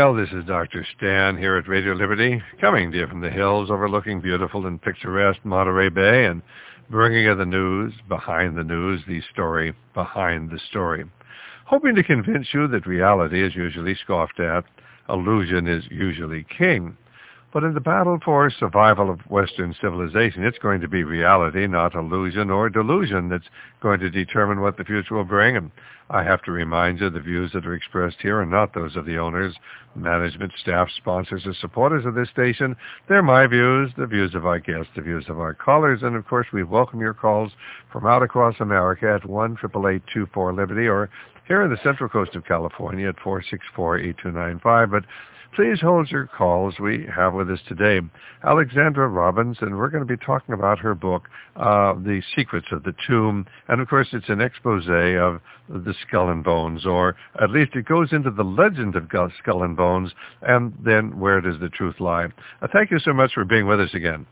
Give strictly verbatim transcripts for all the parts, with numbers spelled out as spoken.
Yale. This is Doctor Stan here at Radio Liberty, coming to you from the hills overlooking beautiful and picturesque Monterey Bay and bringing you the news behind the news, the story behind the story. Hoping to convince you that reality is usually scoffed at, illusion is usually king. But in the battle for survival of Western civilization, it's going to be reality, not illusion or delusion, that's going to determine what the future will bring. And I have to remind you, the views that are expressed here are not those of the owners, management, staff, sponsors, or supporters of this station. They're my views, the views of our guests, the views of our callers. And, of course, we welcome your calls from out across America at one eight eight eight two four Liberty or here in the Central Coast of California at four six four eight two nine five. But please hold your calls. We have with us today Alexandra Robbins, and we're going to be talking about her book, uh, The Secrets of the Tomb. And, of course, it's an expose of the Skull and Bones, or at least it goes into the legend of Skull and Bones, and then where does the truth lie. Uh, thank you so much for being with us again.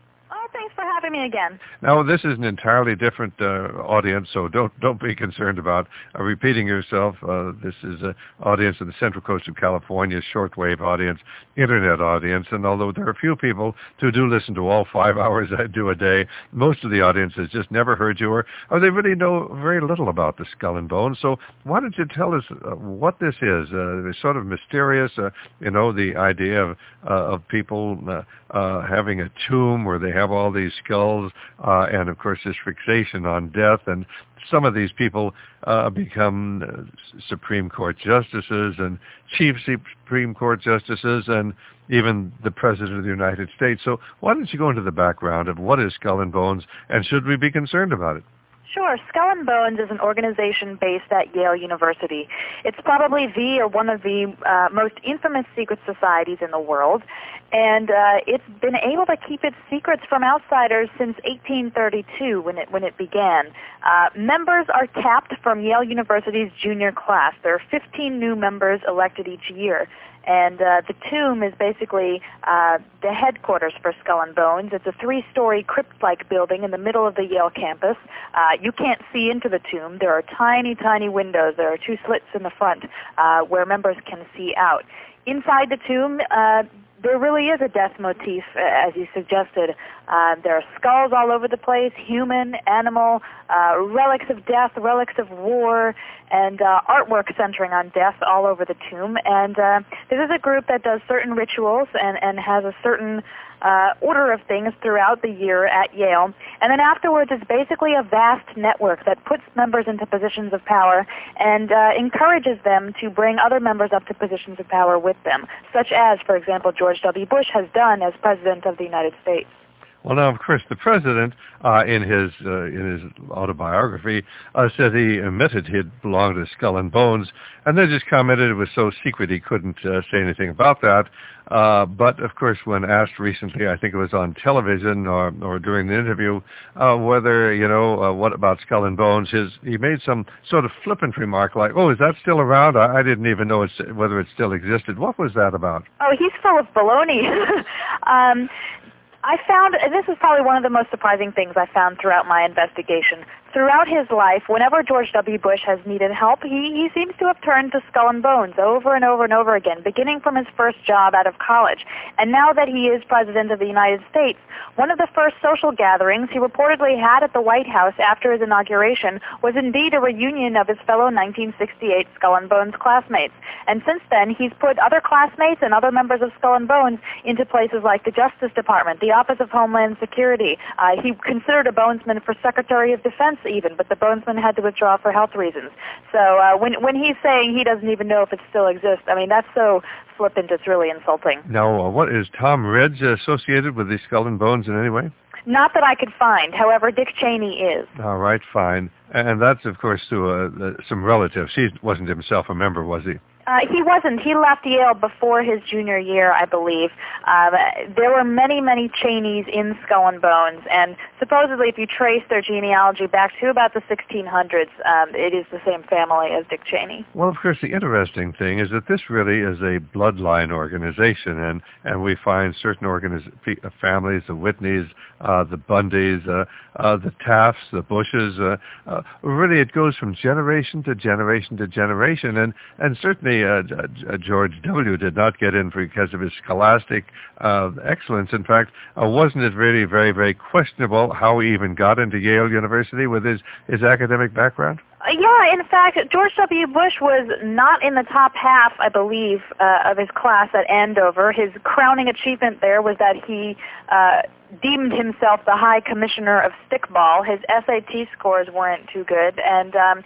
Me again. Now, this is an entirely different uh, audience, so don't don't be concerned about uh, repeating yourself. Uh, this is an audience of the Central Coast of California, shortwave audience, internet audience, and although there are a few people who do listen to all five hours I do a day, most of the audience has just never heard you, or, or they really know very little about the Skull and Bones. So why don't you tell us uh, what this is? Uh, it's sort of mysterious, uh, you know, the idea of, uh, of people uh, uh, having a tomb where they have all these skulls, uh, and of course this fixation on death, and some of these people uh, become uh, Supreme Court justices and Chief Supreme Court justices and even the President of the United States. So why don't you go into the background of what is Skull and Bones, and should we be concerned about it? Sure. Skull and Bones is an organization based at Yale University. It's probably the or one of the uh, most infamous secret societies in the world, and uh, it's been able to keep its secrets from outsiders since eighteen thirty-two when it when it began. Uh, members are tapped from Yale University's junior class. There are fifteen new members elected each year. And uh, the tomb is basically uh, the headquarters for Skull and Bones. It's a three-story crypt-like building in the middle of the Yale campus. Uh, you can't see into the tomb. There are tiny, tiny windows. There are two slits in the front uh, where members can see out. Inside the tomb, uh, there really is a death motif, as you suggested. Uh, there are skulls all over the place, human, animal, uh, relics of death, relics of war, and uh, artwork centering on death all over the tomb. And uh, this is a group that does certain rituals and, and has a certain uh, order of things throughout the year at Yale. And then afterwards, it's basically a vast network that puts members into positions of power and uh, encourages them to bring other members up to positions of power with them, such as, for example, George W. Bush has done as President of the United States. Well, now, of course, the president, uh, in his uh, in his autobiography, uh, said he admitted he had belonged to Skull and Bones, and then just commented it was so secret he couldn't uh, say anything about that. Uh, but, of course, when asked recently, I think it was on television or, or during the interview, uh, whether, you know, uh, what about Skull and Bones, his, he made some sort of flippant remark like, oh, is that still around? I, I didn't even know it's, whether it still existed. What was that about? Oh, he's full of baloney. um, I found, and this is probably one of the most surprising things I found throughout my investigation. Throughout his life, whenever George W. Bush has needed help, he, he seems to have turned to Skull and Bones over and over and over again, beginning from his first job out of college. And now that he is President of the United States, one of the first social gatherings he reportedly had at the White House after his inauguration was indeed a reunion of his fellow nineteen sixty-eight Skull and Bones classmates. And since then, he's put other classmates and other members of Skull and Bones into places like the Justice Department, the Office of Homeland Security. Uh, he considered a Bonesman for Secretary of Defense even, but the Bonesman had to withdraw for health reasons. So uh, when when he's saying he doesn't even know if it still exists, I mean, that's so flippant, it's really insulting. Now, uh, what is Tom Ridge associated with the Skull and Bones in any way? Not that I could find. However, Dick Cheney is. All right, fine. And that's, of course, to uh, some relatives. He wasn't himself a member, was he? Uh, he wasn't. He left Yale before his junior year, I believe. Uh, there were many, many Cheneys in Skull and Bones, and supposedly if you trace their genealogy back to about the sixteen hundreds, um, it is the same family as Dick Cheney. Well, of course, the interesting thing is that this really is a bloodline organization, and, and we find certain organiz- families, the Whitneys, uh, the Bundys, uh, uh, the Tafts, the Bushes. Uh, uh, really, it goes from generation to generation to generation, and, and certainly certainly uh, uh, George W. did not get in because of his scholastic uh, excellence. In fact, uh, wasn't it really very, very questionable how he even got into Yale University with his, his academic background? Uh, yeah, in fact, George W. Bush was not in the top half, I believe, uh, of his class at Andover. His crowning achievement there was that he uh, deemed himself the High Commissioner of Stickball. His S A T scores weren't too good, and um,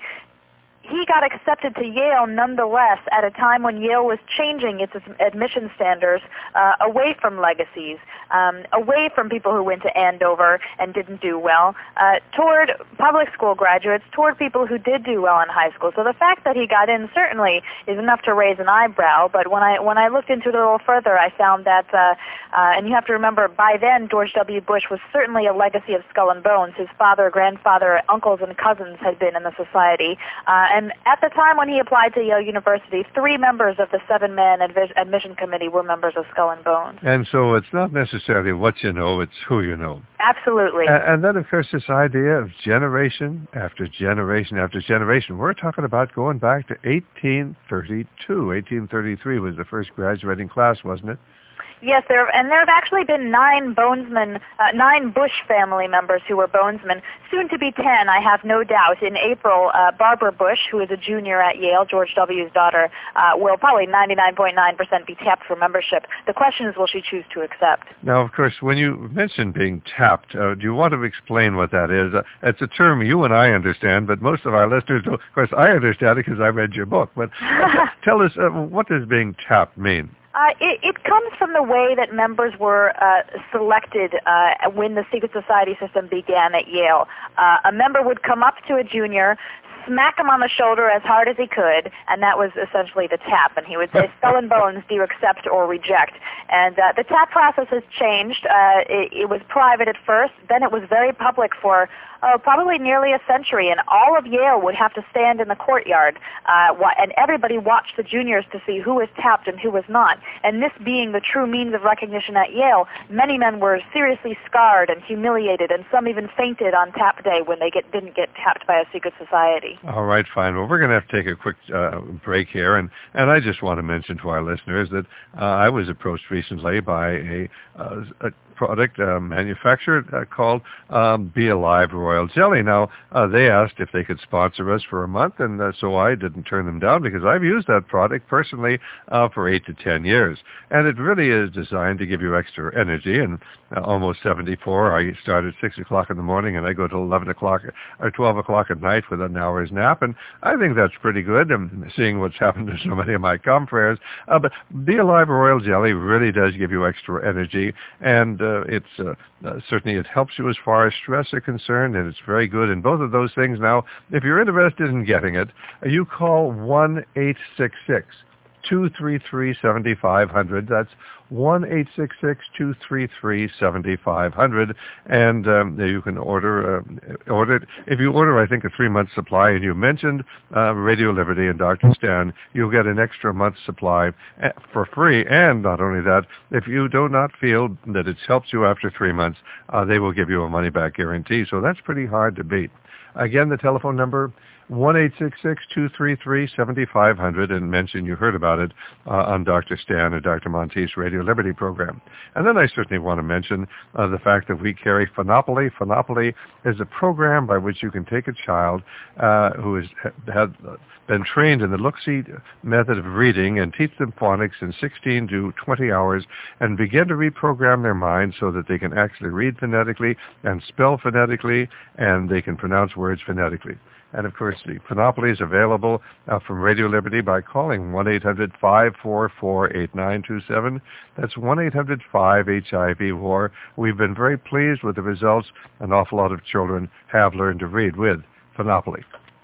he got accepted to Yale nonetheless at a time when Yale was changing its admission standards uh, away from legacies, um, away from people who went to Andover and didn't do well, uh, toward public school graduates, toward people who did do well in high school. So the fact that he got in certainly is enough to raise an eyebrow, but when I when I looked into it a little further, I found that, uh, uh, and you have to remember, by then George W. Bush was certainly a legacy of Skull and Bones. His father, grandfather, uncles, and cousins had been in the society, uh, and at the time when he applied to Yale University, three members of the seven-man advi- admission committee were members of Skull and Bones. And so it's not necessarily what you know, it's who you know. Absolutely. And, and then, of course, this idea of generation after generation after generation. We're talking about going back to eighteen thirty-two. eighteen thirty-three was the first graduating class, wasn't it? Yes, there and there have actually been nine Bonesmen, uh, nine Bush family members who were Bonesmen, soon to be ten, I have no doubt. In April, uh, Barbara Bush, who is a junior at Yale, George W.'s daughter, uh, will probably ninety-nine point nine percent be tapped for membership. The question is, will she choose to accept? Now, of course, when you mention being tapped, uh, do you want to explain what that is? Uh, it's a term you and I understand, but most of our listeners don't. Of course, I understand it because I read your book. But uh, tell us, uh, what does being tapped mean? Uh, it, it comes from the way that members were uh, selected uh, when the secret society system began at Yale. Uh, a member would come up to a junior, smack him on the shoulder as hard as he could, and that was essentially the tap. And he would say, Skull and Bones, do you accept or reject? And uh, the tap process has changed. Uh, it, it was private at first. Then it was very public for uh, probably nearly a century, and all of Yale would have to stand in the courtyard, uh, and everybody watched the juniors to see who was tapped and who was not. And this being the true means of recognition at Yale, many men were seriously scarred and humiliated, and some even fainted on tap day when they get, didn't get tapped by a secret society. All right, fine. Well, we're going to have to take a quick uh, break here, and, and I just want to mention to our listeners that uh, I was approached recently by a, uh, a product uh, manufacturer uh, called um, Be Alive Royal Jelly. Now, uh, they asked if they could sponsor us for a month, and uh, so I didn't turn them down because I've used that product personally uh, for eight to ten years. And it really is designed to give you extra energy. And uh, almost seventy-four, I start at six o'clock in the morning, and I go till eleven o'clock or twelve o'clock at night with an hour's nap. And I think that's pretty good, and seeing what's happened to so many of my confreres. Uh, but Be Alive Royal Jelly really does give you extra energy, and uh, it's uh, uh, certainly it helps you as far as stress is concerned, and it's very good in both of those things. Now, if you're interested in getting it, uh, you call one eight six six, two three three, seven five zero zero. That's one eight six six, two three three, seven five zero zero, and um, you can order uh, order it. If you order, I think, a three-month supply, and you mentioned uh, Radio Liberty and Doctor Stan, you'll get an extra month's supply for free. And not only that, if you do not feel that it's helped you after three months, uh, they will give you a money-back guarantee. So that's pretty hard to beat. Again, the telephone number, one eight six six, two three three, seven five zero zero, and mention you heard about it uh, on Doctor Stan or Doctor Monteith's Radio Liberty program. And then I certainly want to mention uh, the fact that we carry Phenopoly. Phenopoly is a program by which you can take a child uh, who has had been trained in the look-see method of reading and teach them phonics in sixteen to twenty hours and begin to reprogram their minds so that they can actually read phonetically and spell phonetically, and they can pronounce words phonetically. And, of course, the Phenopoly is available uh, from Radio Liberty by calling one eight hundred, five four four, eight nine two seven. That's one eight hundred, five H I V, W A R. We've been very pleased with the results. An awful lot of children have learned to read with Phenopoly.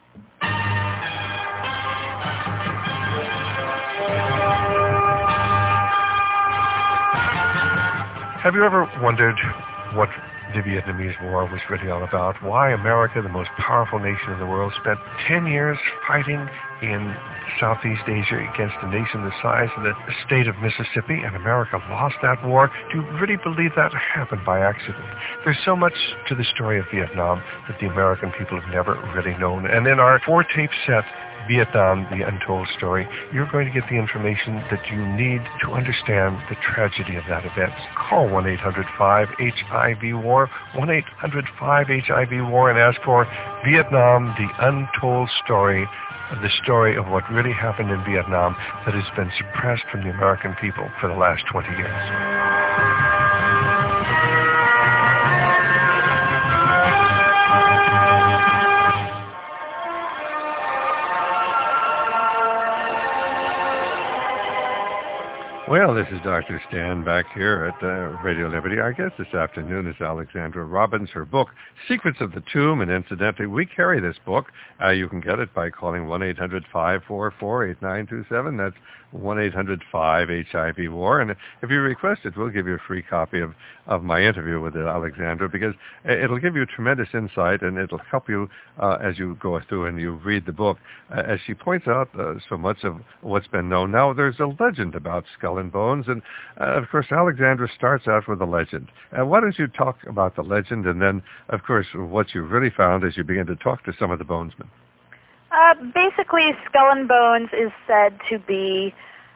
Have you ever wondered what the Vietnamese War was really all about? Why America, the most powerful nation in the world, spent ten years fighting in Southeast Asia against a nation the size of the state of Mississippi, and America lost that war? Do you really believe that happened by accident? There's so much to the story of Vietnam that the American people have never really known. And in our four-tape set, Vietnam, The Untold Story, you're going to get the information that you need to understand the tragedy of that event. Call one eight hundred five H I V war, one eight hundred five H I V war, and ask for Vietnam, The Untold Story, the story of what really happened in Vietnam that has been suppressed from the American people for the last twenty years. Well, this is Doctor Stan back here at uh, Radio Liberty. Our guest this afternoon is Alexandra Robbins. Her book, Secrets of the Tomb, and incidentally, we carry this book. Uh, you can get it by calling one eight hundred five four four eight nine two seven. That's one eight hundred five H I V war. And if you request it, we'll give you a free copy of, of my interview with Alexandra, because it'll give you tremendous insight, and it'll help you uh, as you go through and you read the book. Uh, as she points out uh, so much of what's been known. Now, there's a legend about Skull and Bones, and uh, of course, Alexandra starts out with a legend. Uh, why don't you talk about the legend, and then, of course, what you really found as you begin to talk to some of the bonesmen? Uh, basically, Skull and Bones is said to be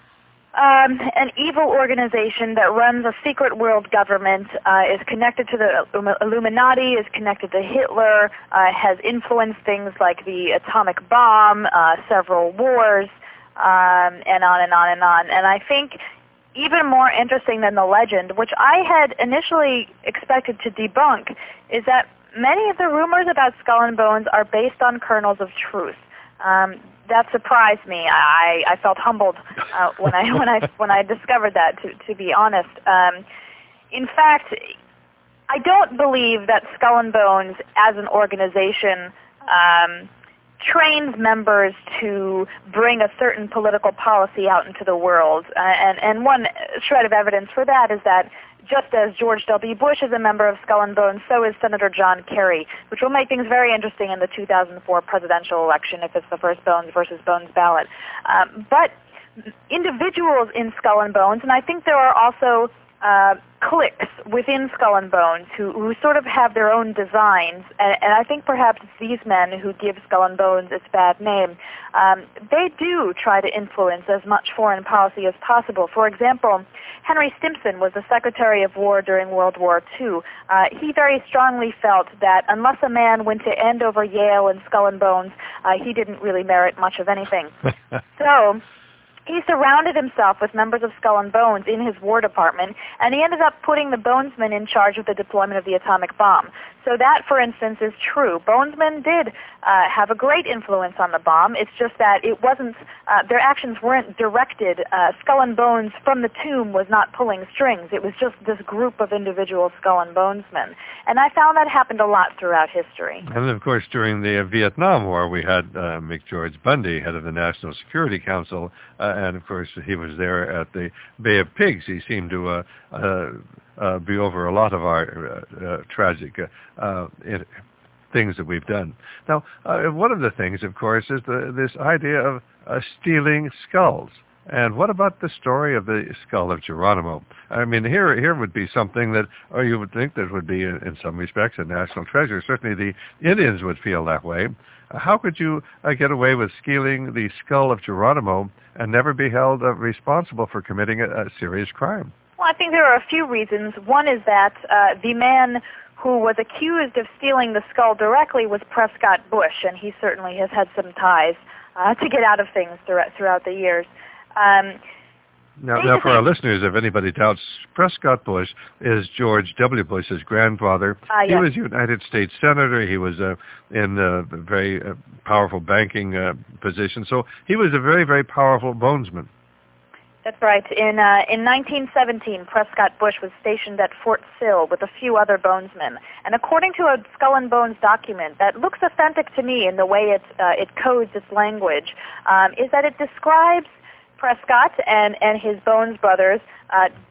um, an evil organization that runs a secret world government, uh, is connected to the Illuminati, is connected to Hitler, uh, has influenced things like the atomic bomb, uh, several wars, um, and on and on and on. And I think even more interesting than the legend, which I had initially expected to debunk, is that many of the rumors about Skull and Bones are based on kernels of truth. Um, that surprised me. I, I felt humbled uh, when I when I when I discovered that. To to be honest, um, in fact, I don't believe that Skull and Bones, as an organization, um, trains members to bring a certain political policy out into the world. Uh, and and one shred of evidence for that is that, just as George W. Bush is a member of Skull and Bones, so is Senator John Kerry, which will make things very interesting in the two thousand four presidential election if it's the first Bones versus Bones ballot. Um, but individuals in Skull and Bones, and I think there are also uh, cliques within Skull and Bones who, who sort of have their own designs, and, and I think perhaps it's these men who give Skull and Bones its bad name. Um, they do try to influence as much foreign policy as possible. For example, Henry Stimson was the Secretary of War during World War Two. Uh, he very strongly felt that unless a man went to Andover, Yale, and Skull and Bones, uh, he didn't really merit much of anything. So he surrounded himself with members of Skull and Bones in his War Department, and he ended up putting the Bonesmen in charge of the deployment of the atomic bomb. So that, for instance, is true. Bonesmen did uh, have a great influence on the bomb. It's just that it wasn't, uh, their actions weren't directed. Uh, Skull and Bones from the tomb was not pulling strings. It was just this group of individual Skull and Bonesmen. And I found that happened a lot throughout history. And, of course, during the uh, Vietnam War, we had uh, McGeorge Bundy, head of the National Security Council, uh, and, of course, he was there at the Bay of Pigs. He seemed to uh, uh, uh, be over a lot of our uh, uh, tragic uh, uh, it, things that we've done. Now, uh, one of the things, of course, is the, this idea of uh, stealing skulls. And what about the story of the skull of Geronimo? I mean, here here would be something that, or you would think that would be, in, in some respects, a national treasure. Certainly the Indians would feel that way. Uh, how could you uh, get away with stealing the skull of Geronimo and never be held uh, responsible for committing a, a serious crime? Well, I think there are a few reasons. One is that uh, the man who was accused of stealing the skull directly was Prescott Bush, and he certainly has had some ties uh, to get out of things throughout, throughout the years. Um, now, now, for our listeners, if anybody doubts, Prescott Bush is George W. Bush's grandfather. Uh, yes. He was a United States Senator. He was uh, in a very uh, powerful banking uh, position. So he was a very, very powerful bonesman. That's right. In uh, in nineteen seventeen, Prescott Bush was stationed at Fort Sill with a few other bonesmen. And according to a Skull and Bones document that looks authentic to me in the way it uh, it codes its language, um, is that it describes Prescott and, and his Bones brothers uh,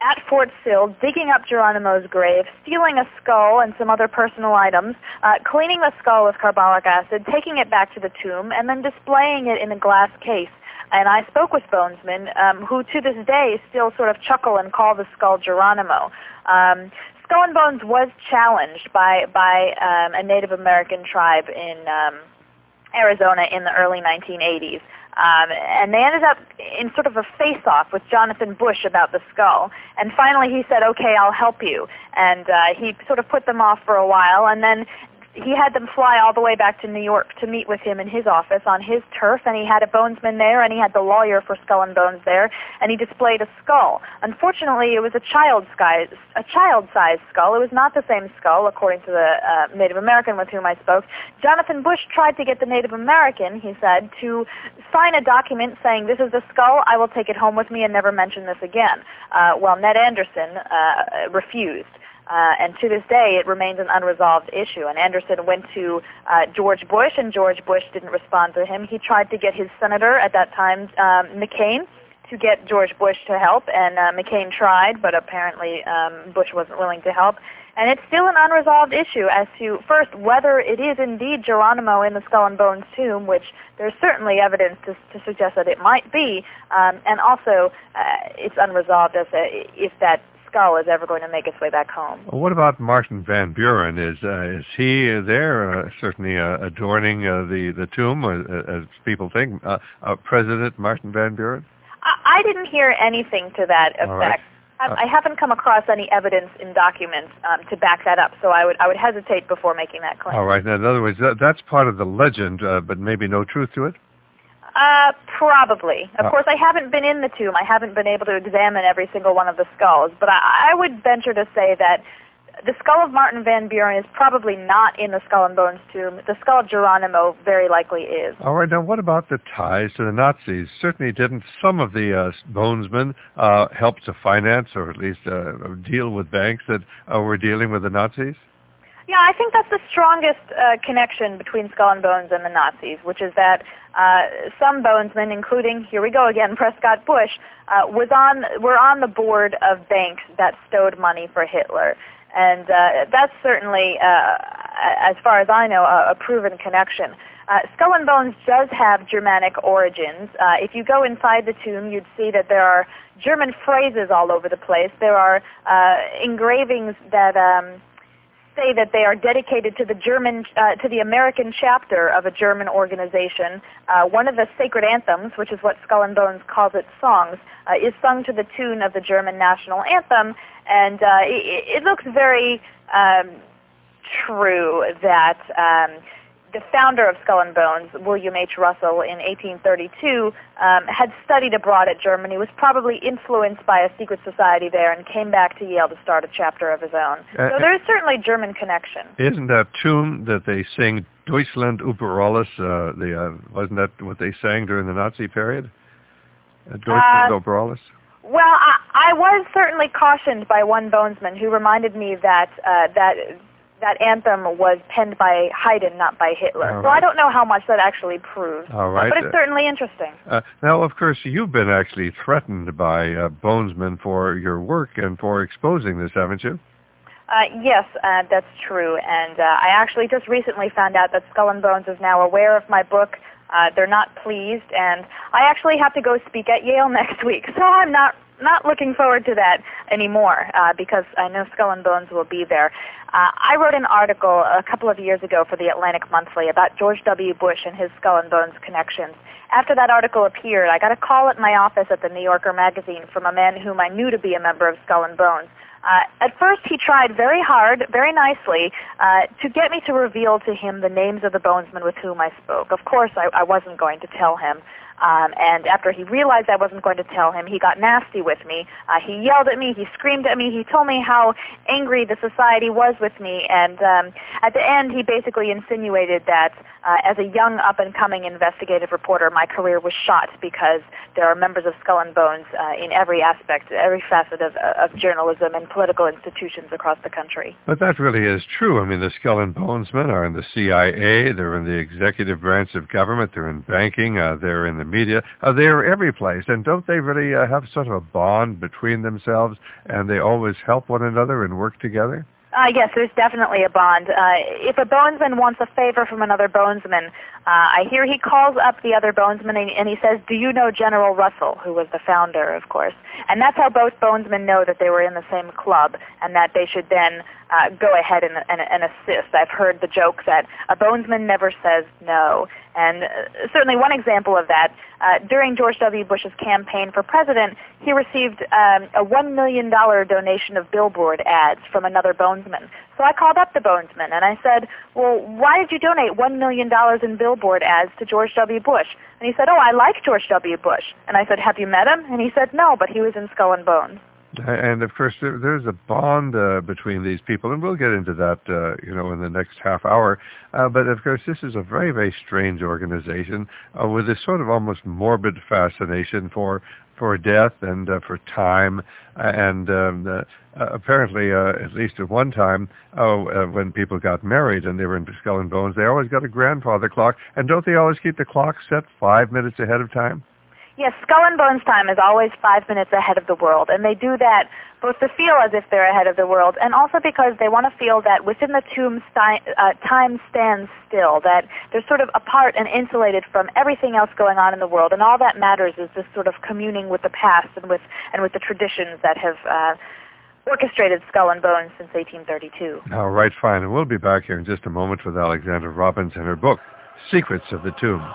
at Fort Sill, digging up Geronimo's grave, stealing a skull and some other personal items, uh, cleaning the skull with carbolic acid, taking it back to the tomb, and then displaying it in a glass case. And I spoke with bonesmen um, who to this day still sort of chuckle and call the skull Geronimo. Um, Skull and Bones was challenged by, by um, a Native American tribe in um, Arizona in the early nineteen eighties. Um, and they ended up in sort of a face-off with Jonathan Bush about the skull. And finally he said, okay, I'll help you. And uh, he sort of put them off for a while, and then he had them fly all the way back to New York to meet with him in his office on his turf, and he had a bonesman there, and he had the lawyer for Skull and Bones there, and he displayed a skull. Unfortunately, it was a child-sized a child-sized skull. It was not the same skull, according to the uh, Native American with whom I spoke. Jonathan Bush tried to get the Native American, he said, to sign a document saying, this is the skull, I will take it home with me and never mention this again. Uh, well, Ned Anderson uh, refused. Uh, and to this day, it remains an unresolved issue. And Anderson went to uh, George Bush, and George Bush didn't respond to him. He tried to get his senator at that time, um, McCain, to get George Bush to help, and uh, McCain tried, but apparently um, Bush wasn't willing to help. And it's still an unresolved issue as to, first, whether it is indeed Geronimo in the Skull and Bones tomb, which there's certainly evidence to, to suggest that it might be, um, and also uh, it's unresolved as a, if that skull is ever going to make its way back home. Well, what about Martin Van Buren? Is uh, is he uh, there, uh, certainly uh, adorning uh, the, the tomb, uh, as people think, uh, uh, President Martin Van Buren? I, I didn't hear anything to that effect. Right. I, I haven't come across any evidence in documents um, to back that up, so I would I would hesitate before making that claim. All right. Now, in other words, that, that's part of the legend, uh, but maybe no truth to it? Uh, probably. Of Uh, course, I haven't been in the tomb. I haven't been able to examine every single one of the skulls, but I, I would venture to say that the skull of Martin Van Buren is probably not in the Skull and Bones tomb. The skull of Geronimo very likely is. All right. Now, what about the ties to the Nazis? Certainly didn't some of the uh, bonesmen uh, help to finance or at least uh, deal with banks that uh, were dealing with the Nazis? Yeah, I think that's the strongest uh, connection between Skull and Bones and the Nazis, which is that uh, some bonesmen, including, here we go again, Prescott Bush, uh, was on, were on the board of banks that stowed money for Hitler. And uh, that's certainly, uh, as far as I know, a, a proven connection. Uh, Skull and Bones does have Germanic origins. Uh, if you go inside the tomb, you'd see that there are German phrases all over the place. There are uh, engravings that um, say that they are dedicated to the German, uh, to the American chapter of a German organization. Uh, one of the sacred anthems, which is what Skull and Bones calls its songs, uh, is sung to the tune of the German national anthem, and uh, it, it looks very um, true that um, the founder of Skull and Bones, William H. Russell, in eighteen thirty-two, um, had studied abroad at Germany, was probably influenced by a secret society there, and came back to Yale to start a chapter of his own. Uh, so there is certainly German connection. Isn't that tune that they sing, Deutschland über alles, uh, the, uh, wasn't that what they sang during the Nazi period? Uh, Deutschland Uh, über alles? Well, I, I was certainly cautioned by one bonesman who reminded me that uh, that that anthem was penned by Haydn, not by Hitler. All So I right. don't know how much that actually proves. All right. But it's certainly interesting. Uh, now, of course, you've been actually threatened by uh, bonesmen for your work and for exposing this, haven't you? Uh, yes, uh, that's true. And uh, I actually just recently found out that Skull and Bones is now aware of my book. Uh, they're not pleased, and I actually have to go speak at Yale next week. So I'm not not looking forward to that anymore uh, because I know Skull and Bones will be there. Uh, I wrote an article a couple of years ago for the Atlantic Monthly about George W. Bush and his Skull and Bones connections. After that article appeared, I got a call at my office at the New Yorker magazine from a man whom I knew to be a member of Skull and Bones. Uh, at first, he tried very hard, very nicely, uh, to get me to reveal to him the names of the bonesmen with whom I spoke. Of course, I, I wasn't going to tell him. Um, and after he realized I wasn't going to tell him, he got nasty with me. Uh, he yelled at me. He screamed at me. He told me how angry the society was with me. And um, at the end, he basically insinuated that uh, as a young, up-and-coming investigative reporter, my career was shot because there are members of Skull and Bones uh, in every aspect, every facet of, of journalism and political institutions across the country. But that really is true. I mean, the Skull and Bones men are in the C I A. They're in the executive branch of government. They're in banking. Uh, they're in the the media. Uh, they're every place, and don't they really uh, have sort of a bond between themselves, and they always help one another and work together? Uh, yes, there's definitely a bond. Uh, if a bonesman wants a favor from another bonesman, uh, I hear he calls up the other bonesman and, and he says, "Do you know General Russell," who was the founder, of course. And that's how both bonesmen know that they were in the same club and that they should then uh, go ahead and, and, and assist. I've heard the joke that a bonesman never says no. And uh, certainly one example of that, uh, during George W. Bush's campaign for president, he received um, a one million dollars donation of billboard ads from another bonesman. So I called up the bonesman and I said, "Well, why did you donate one million dollars in billboard ads to George W. Bush?" And he said, "Oh, I like George W. Bush." And I said, "Have you met him?" And he said, "No, but he was in Skull and Bones." And of course, there, there's a bond uh, between these people, and we'll get into that, uh, you know, in the next half hour. Uh, but of course, this is a very, very strange organization uh, with this sort of almost morbid fascination for for death and uh, for time. And um, uh, uh, apparently, uh, at least at one time, oh, uh, when people got married and they were in Skull and Bones, they always got a grandfather clock. And don't they always keep the clock set five minutes ahead of time? Yes, Skull and Bones time is always five minutes ahead of the world, and they do that both to feel as if they're ahead of the world, and also because they want to feel that within the tomb sti- uh, time stands still, that they're sort of apart and insulated from everything else going on in the world, and all that matters is this sort of communing with the past and with and with the traditions that have uh, orchestrated Skull and Bones since eighteen thirty-two. All right, fine, and we'll be back here in just a moment with Alexandra Robbins and her book, Secrets of the Tomb.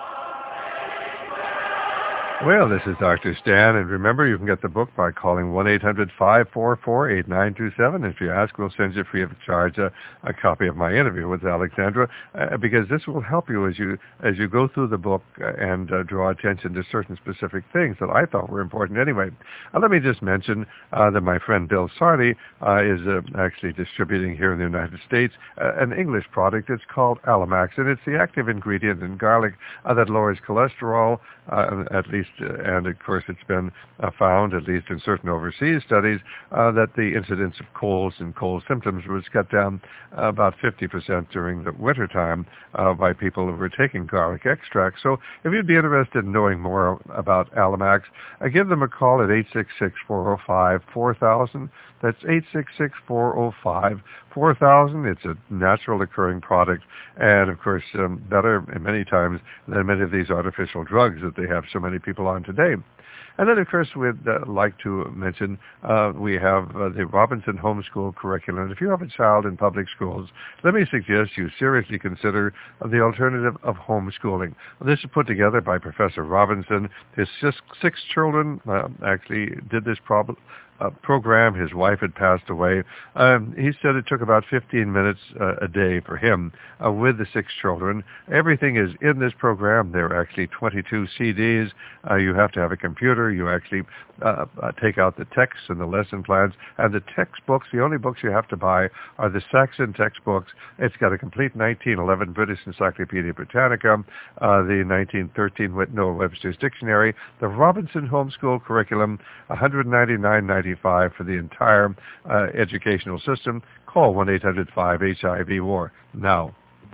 Well, this is Doctor Stan, and remember, you can get the book by calling one eight hundred five four four eight nine two seven. If you ask, we'll send you free of charge a, a copy of my interview with Alexandra, uh, because this will help you as you as you go through the book and uh, draw attention to certain specific things that I thought were important anyway. Uh, let me just mention uh, that my friend Bill Sardi uh, is uh, actually distributing here in the United States uh, an English product. It's called Alamax, and it's the active ingredient in garlic uh, that lowers cholesterol, uh, at least Uh, and of course it's been uh, found, at least in certain overseas studies, uh, that the incidence of colds and cold symptoms was cut down uh, about fifty percent during the winter time uh, by people who were taking garlic extract. So if you'd be interested in knowing more about Alamax, uh, give them a call at eight six six, four oh five, four thousand. That's eight six six, four oh five, four thousand. It's a natural occurring product, and of course um, better many times than many of these artificial drugs that they have so many people on today. And then, of course, we'd uh, like to mention uh, we have uh, the Robinson Homeschool Curriculum. If you have a child in public schools, let me suggest you seriously consider uh, the alternative of homeschooling. This is put together by Professor Robinson. His six, six children uh, actually did this problem. Uh, program. His wife had passed away. Um, he said it took about fifteen minutes uh, a day for him uh, with the six children. Everything is in this program. There are actually twenty-two C Ds. Uh, you have to have a computer. You actually uh, uh, take out the texts and the lesson plans. And the textbooks, the only books you have to buy are the Saxon textbooks. It's got a complete nineteen eleven British Encyclopedia Britannica, uh, the nineteen thirteen Noah Webster's Dictionary, the Robinson Homeschool Curriculum, one hundred ninety-nine ninety-five for the entire uh, educational system. Call one eight hundred five H I V war now.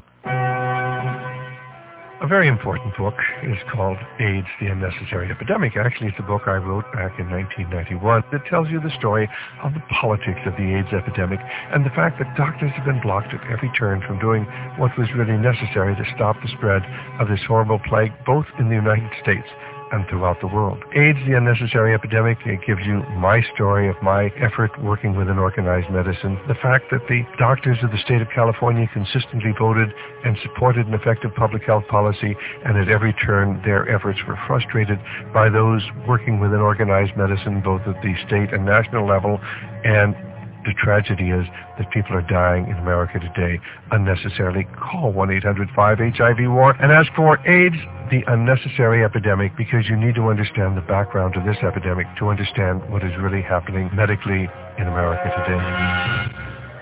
A very important book is called AIDS, the Unnecessary Epidemic. Actually, it's a book I wrote back in nineteen ninety-one that tells you the story of the politics of the AIDS epidemic and the fact that doctors have been blocked at every turn from doing what was really necessary to stop the spread of this horrible plague, both in the United States and throughout the world. AIDS, the Unnecessary Epidemic, it gives you my story of my effort working within organized medicine. The fact that the doctors of the state of California consistently voted and supported an effective public health policy, and at every turn their efforts were frustrated by those working within organized medicine, both at the state and national level. And the tragedy is that people are dying in America today unnecessarily. Call one eight hundred five H I V war and ask for AIDS, the Unnecessary Epidemic, because you need to understand the background of this epidemic to understand what is really happening medically in America today.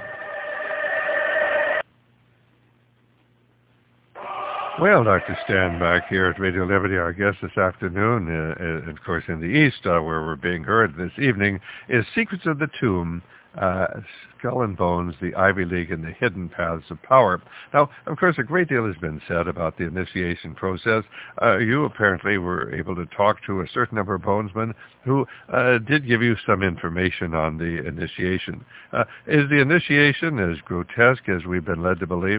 Well, Doctor Stan back here at Radio Liberty. Our guest this afternoon, uh, uh, of course, in the East, uh, where we're being heard this evening, is Secrets of the Tomb, uh, Skull and Bones, the Ivy League, and the Hidden Paths of Power. Now, of course, a great deal has been said about the initiation process. Uh, you apparently were able to talk to a certain number of bonesmen who uh, did give you some information on the initiation. Uh, is the initiation as grotesque as we've been led to believe?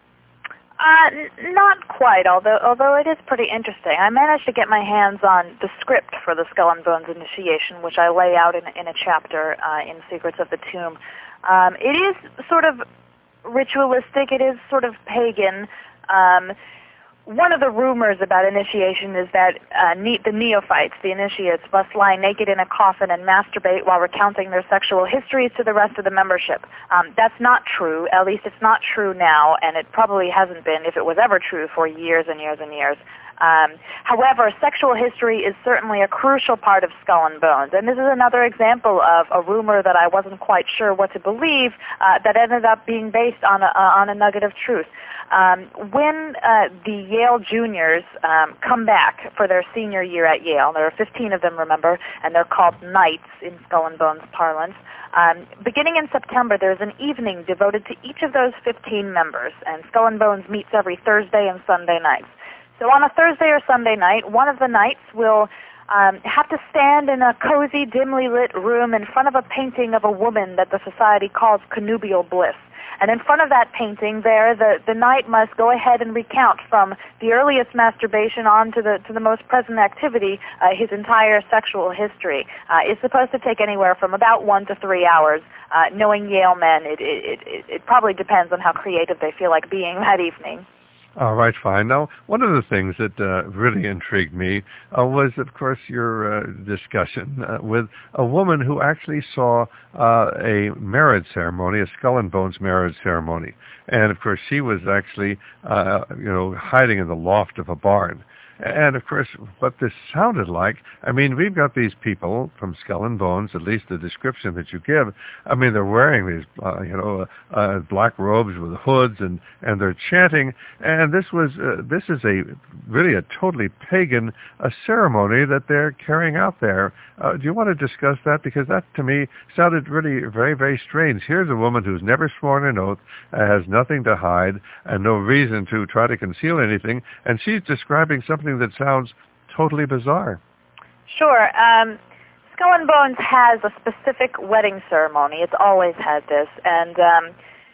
Uh, n- not quite, although although it is pretty interesting. I managed to get my hands on the script for the Skull and Bones initiation, which I lay out in, in a chapter uh, in Secrets of the Tomb. Um, it is sort of ritualistic. It is sort of pagan. Um, one of the rumors about initiation is that uh, ne- the neophytes, the initiates, must lie naked in a coffin and masturbate while recounting their sexual histories to the rest of the membership. Um, that's not true. At least it's not true now, and it probably hasn't been, if it was ever true, for years and years and years. Um, however, sexual history is certainly a crucial part of Skull and Bones, and this is another example of a rumor that I wasn't quite sure what to believe uh, that ended up being based on a, uh, on a nugget of truth. Um, when uh, the Yale juniors um, come back for their senior year at Yale, there are fifteen of them, remember, and they're called Knights in Skull and Bones parlance. Um, beginning in September, there's an evening devoted to each of those fifteen members, and Skull and Bones meets every Thursday and Sunday nights. So on a Thursday or Sunday night, one of the knights will um, have to stand in a cozy, dimly lit room in front of a painting of a woman that the society calls connubial bliss. And in front of that painting there, the, the knight must go ahead and recount from the earliest masturbation on to the, to the most present activity uh, his entire sexual history. Uh, it's supposed to take anywhere from about one to three hours. Uh, knowing Yale men, it, it, it, it probably depends on how creative they feel like being that evening. All right, fine. Now, one of the things that uh, really intrigued me uh, was, of course, your uh, discussion uh, with a woman who actually saw uh, a marriage ceremony, a Skull and Bones marriage ceremony. And, of course, she was actually, uh, you know, hiding in the loft of a barn. And, of course, what this sounded like, I mean, we've got these people from Skull and Bones, at least the description that you give. I mean, they're wearing these, uh, you know, uh, uh, black robes with hoods, and, and they're chanting. And this was, uh, this is a really a totally pagan uh, ceremony that they're carrying out there. Uh, do you want to discuss that? Because that, to me, sounded really very, very strange. Here's a woman who's never sworn an oath, uh, has nothing to hide, and no reason to try to conceal anything, and she's describing something that sounds totally bizarre. Sure. Um, Skull and Bones has a specific wedding ceremony. It's always had this. And um,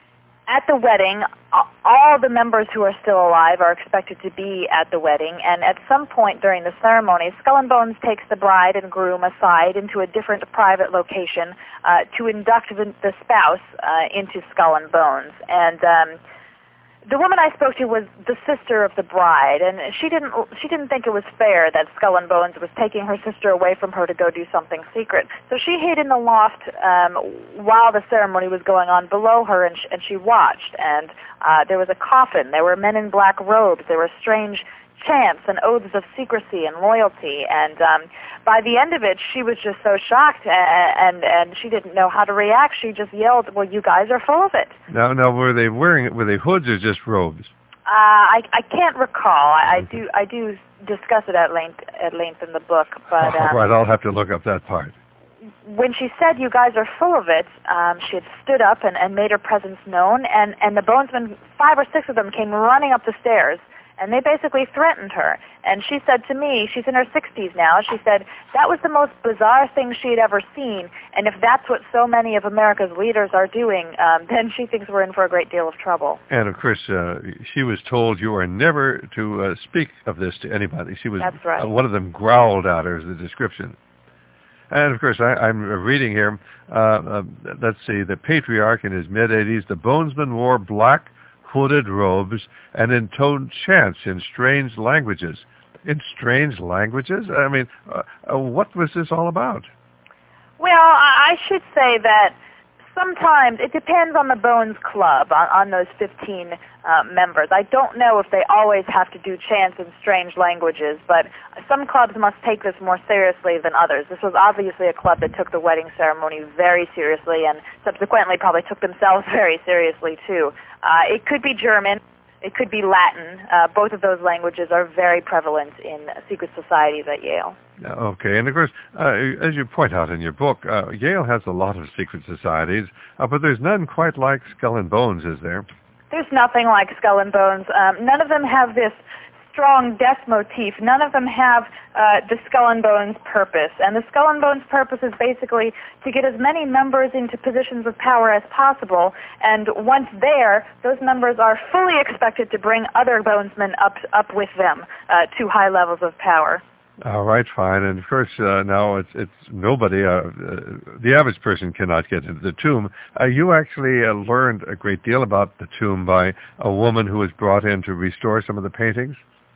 at the wedding, all the members who are still alive are expected to be at the wedding. And at some point during the ceremony, Skull and Bones takes the bride and groom aside into a different private location uh, to induct the, the spouse uh, into Skull and Bones. And um, the woman I spoke to was the sister of the bride, and she didn't she didn't think it was fair that Skull and Bones was taking her sister away from her to go do something secret. So she hid in the loft um, while the ceremony was going on below her, and, sh- and she watched. And uh, there was a coffin. There were men in black robes. There were strange chants and oaths of secrecy and loyalty. And um, by the end of it, she was just so shocked, and, and and she didn't know how to react. She just yelled, "Well, you guys are full of it." Now, now, were they wearing were they hoods or just robes? Uh, I I can't recall. I, I do I do discuss it at length at length in the book, but um, all right, I'll have to look up that part. When she said, "You guys are full of it," um, she had stood up and, and made her presence known, and and the bonesmen, five or six of them, came running up the stairs. And they basically threatened her. And she said to me, she's in her sixties now, she said that was the most bizarre thing she had ever seen. And if that's what so many of America's leaders are doing, um, then she thinks we're in for a great deal of trouble. And, of course, uh, she was told you are never to uh, speak of this to anybody. She was, that's right. uh, one of them growled at her as the description. And, of course, I, I'm reading here, uh, uh, let's see, the patriarch in his mid-eighties, the bonesman wore black hooded robes and intoned chants in strange languages. In strange languages? I mean, uh, uh, what was this all about? Well, I should say that sometimes it depends on the Bones Club, on, on those fifteen uh, members. I don't know if they always have to do chants in strange languages, but some clubs must take this more seriously than others. This was obviously a club that took the wedding ceremony very seriously and subsequently probably took themselves very seriously, too. Uh, it could be German. it could be Latin. Uh, both of those languages are very prevalent in secret societies at Yale. Okay, and of course, uh, as you point out in your book, uh, Yale has a lot of secret societies, uh, but there's none quite like Skull and Bones, is there? There's nothing like Skull and Bones. Um, none of them have this strong death motif. None of them have uh, the Skull and Bones purpose. And the Skull and Bones purpose is basically to get as many members into positions of power as possible. And once there, those members are fully expected to bring other Bonesmen up up with them uh, to high levels of power. All right, fine. And of course, uh, now it's it's nobody. Uh, uh, the average person cannot get into the tomb. Uh, you actually uh, learned a great deal about the tomb by a woman who was brought in to restore some of the paintings.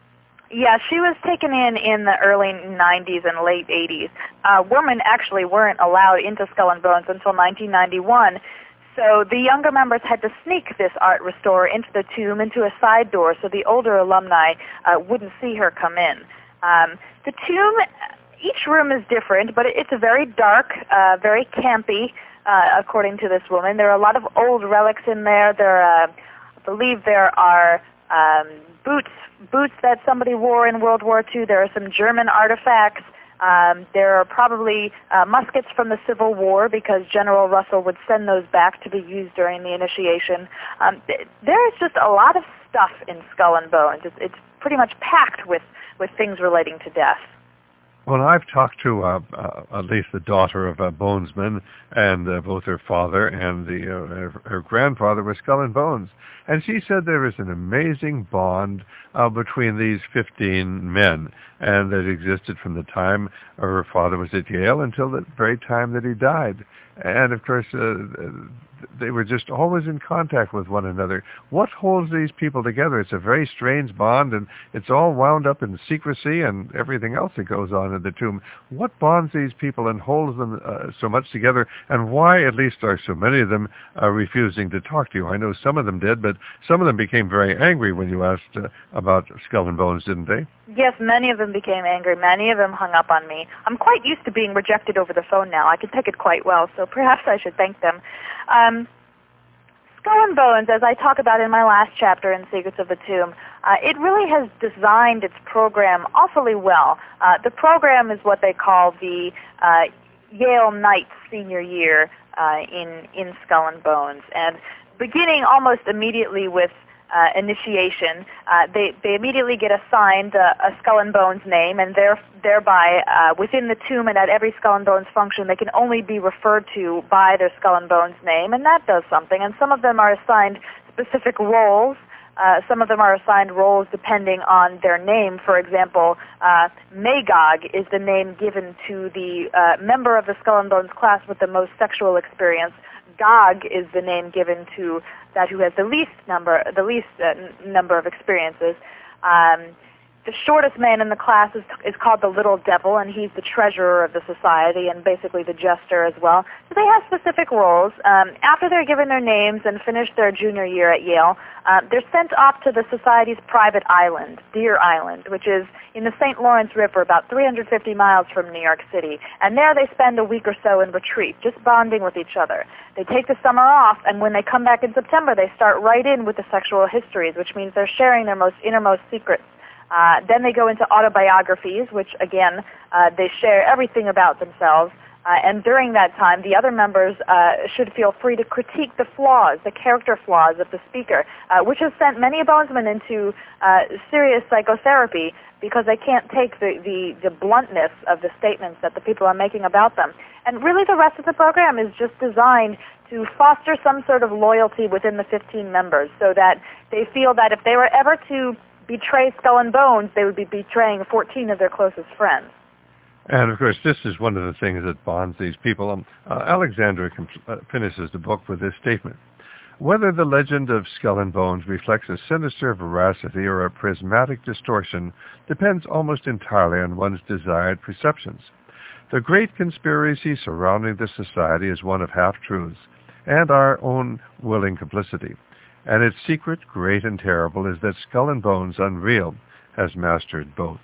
Yeah, she was taken in in the early nineties and late eighties. Uh, women actually weren't allowed into Skull and Bones until nineteen ninety-one. So the younger members had to sneak this art restorer into the tomb, into a side door, so the older alumni uh, wouldn't see her come in. Um, the tomb, each room is different, but it's very dark, uh, very campy, uh, according to this woman. There are a lot of old relics in there. There, uh, I believe there are um, boots, boots that somebody wore in World War Two. There are some German artifacts. Um, there are probably uh, muskets from the Civil War, because General Russell would send those back to be used during the initiation. Um, th- there is just a lot of stuff in Skull and Bones. It's, it's pretty much packed with with things relating to death. Well, I've talked to uh, uh, at least the daughter of a Bonesman, and uh, both her father and the uh, her, her grandfather were Skull and Bones. And she said there is an amazing bond uh, between these fifteen men, and that existed from the time her father was at Yale until the very time that he died. And, of course, uh, they were just always in contact with one another. What holds these people together? It's a very strange bond, and it's all wound up in secrecy and everything else that goes on in the tomb. What bonds these people and holds them uh, so much together, and why, at least, are so many of them uh, refusing to talk to you? I know some of them did, but some of them became very angry when you asked uh, about Skull and Bones, didn't they? Yes, many of them became angry. Many of them hung up on me. I'm quite used to being rejected over the phone now. I can take it quite well, so perhaps I should thank them. Um, Skull and Bones, as I talk about in my last chapter in Secrets of the Tomb, uh, it really has designed its program awfully well. Uh, the program is what they call the uh, Yale Knights senior year uh, in, in Skull and Bones. And beginning almost immediately with Uh, initiation, uh, they, they immediately get assigned uh, a Skull and Bones name, and there, thereby uh, within the tomb and at every Skull and Bones function, they can only be referred to by their Skull and Bones name, and that does something. And some of them are assigned specific roles. Uh, some of them are assigned roles depending on their name. For example, uh, Magog is the name given to the uh, member of the Skull and Bones class with the most sexual experience. Gog is the name given to that who has the least number, the least uh, n- number of experiences. Um, the shortest man in the class is, is called the Little Devil, and he's the treasurer of the society and basically the jester as well. So they have specific roles. Um, after they're given their names and finish their junior year at Yale, uh, they're sent off to the society's private island, Deer Island, which is in the Saint Lawrence River, about three hundred fifty miles from New York City. And there they spend a week or so in retreat, just bonding with each other. They take the summer off, and when they come back in September, they start right in with the sexual histories, which means they're sharing their most innermost secrets. Uh, then they go into autobiographies, which, again, uh, they share everything about themselves. Uh, and during that time, the other members uh, should feel free to critique the flaws, the character flaws of the speaker, uh, which has sent many Bonesmen into uh, serious psychotherapy because they can't take the, the, the bluntness of the statements that the people are making about them. And really the rest of the program is just designed to foster some sort of loyalty within the fifteen members so that they feel that if they were ever to betray Skull and Bones, they would be betraying fourteen of their closest friends. And, of course, this is one of the things that bonds these people. Um, uh, Alexandra compl- uh, finishes the book with this statement. Whether the legend of Skull and Bones reflects a sinister veracity or a prismatic distortion depends almost entirely on one's desired perceptions. The great conspiracy surrounding the society is one of half-truths and our own willing complicity. And its secret, great and terrible, is that Skull and Bones, unreal, has mastered both.